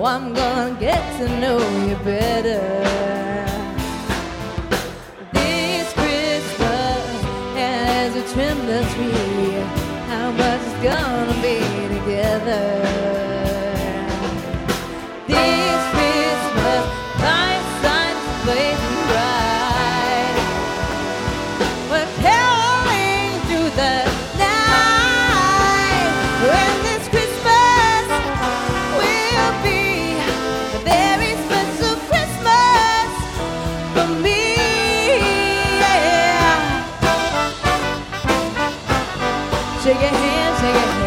I'm gonna get to know you better. This Christmas, as we trim the tree, how much is gonna be together? This Christmas, light shines blazing bright. We're caroling through the night. When this Christmas will be a very special Christmas for me. Yeah. Shake your hand, shake your hand.